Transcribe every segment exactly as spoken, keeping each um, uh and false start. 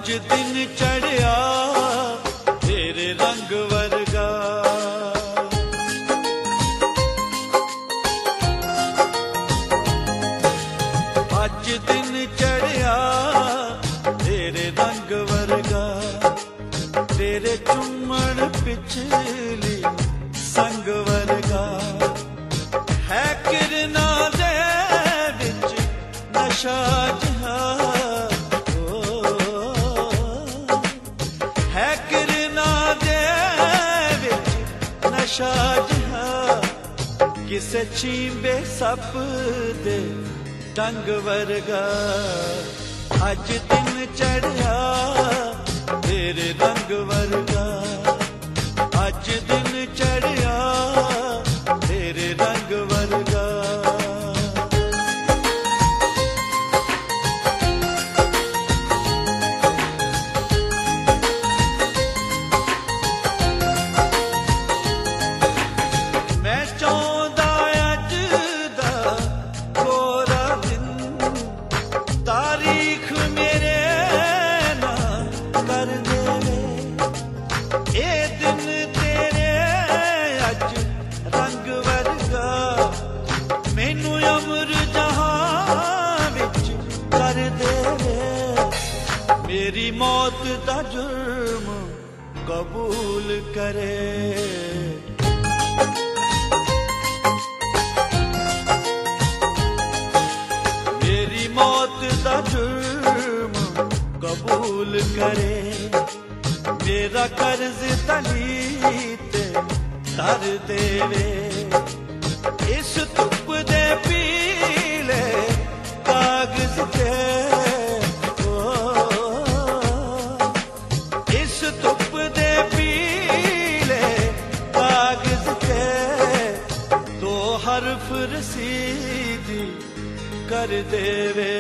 दिन चढ़िया तेरे रंग वर्गा। अज दिन चढ़िया तेरे रंग वर्गा, तेरे चुम्मण पिछली संग वर्गा। है किरना दे विच नशा जिहा, है किरना दे विच नशा जिहा, किसे छींबे सप दे डंग वर्गा। अज दिन चढ़िया तेरे रंग वर्गा, अज दिन चढ़िया तेरे रंग वर्गा। मैं चाहता अज दा गोरा दिन, तारीख मेरे ना कर देवे। ए दिन तेरे अज रंग वर्गा, मैनू अमर जहां विच कर देवे। मेरी मौत दा जुर्म कबूल करे, मेरी मौत दा जुर्म कबूल करे। मेरा कर्ज तलीते तर देवे, इस धुप दे पीले कागज ते, ओ इस धुप दे पीले कागज ते, दो हरफ रसीदी कर देवे,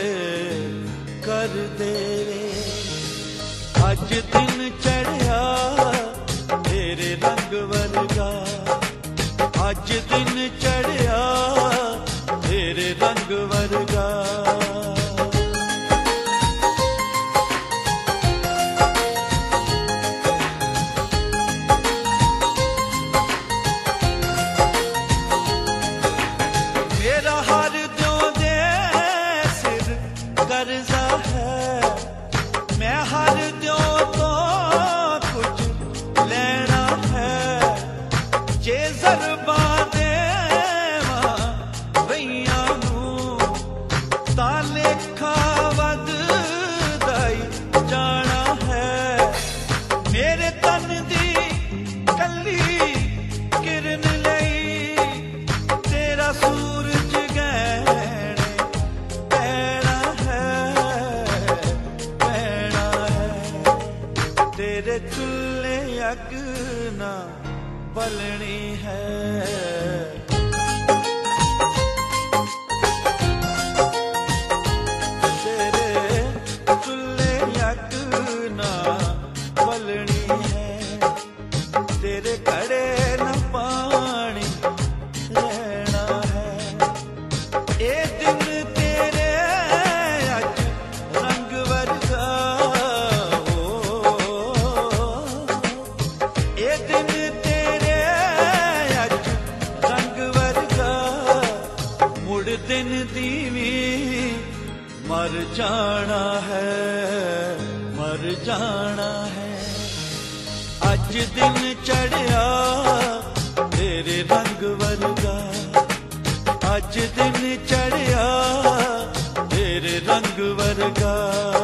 कर देवे। अज दिन चढ़िया तेरे रंग वर्गा, अज दिन चढ़िया तेरे रंग वर्गा। मेरा हर द्यों दे सिर कर्जा है, मैं हर द्यों तो कुछ लेना है। जे जरबा देवां वइयां नूं, तां लेखा वधदा ही जाना है। मेरे तन दी कल्ली किरण लई तेरा सूरज गहणे पैना है, पैना है। तेरे चुल्ले अग ना बलनी है, तेरे चुल्ले अग ना बलनी है। तेरे घड़े न पानी रहना है। ए दिन तेरे अज रंग वर्गा, ए दिन तेरे अज रंग वर्गा। मुड़ दिन दीवी मर जाना है, मर जाना है। अज दिन चढ़िया तेरे रंग वर्गा, अज दिन चढ़िया तेरे रंग वर्गा।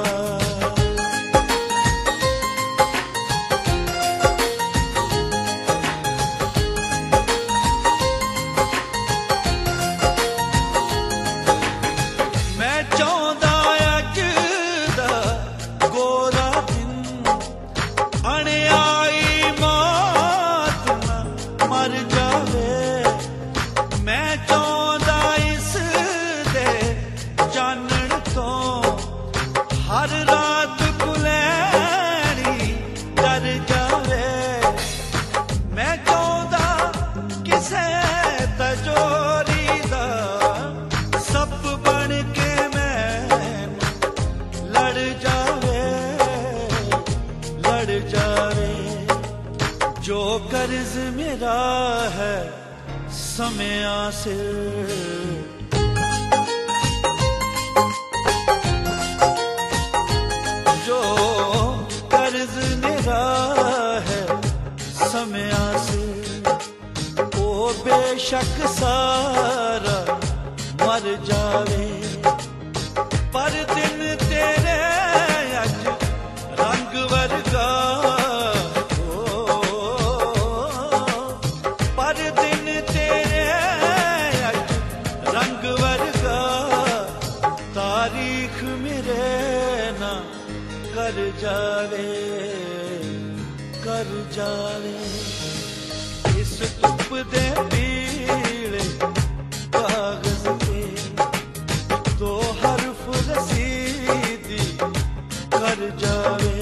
मैं चाहता अज दा गोरा दिन, अणियाई मौत ना मर जावे। मैं चाहता है ਸਮਿਆਂ ਸਿਰ जो कर्ज मेरा है ਸਮਿਆਂ ਸਿਰ ਉਹ ਬੇਸ਼ੱਕ ਸਾਰਾ ਮਰ ਜਾਵੇ ਪਰ ਦਿਨ ਤੇਰੇ ਅੱਜ ਰੰਗ ਵਰਗਾ ਪਰ ਦਿਨ ਤੇਰੇ ਅੱਜ ਰੰਗ ਵਰਗਾ ਤਾਰੀਖ ਮੇਰੇ ਨਾ कर जावे कर जावे इस धुप दे पीले कागज पे दो हरफ रसीदी कर जावे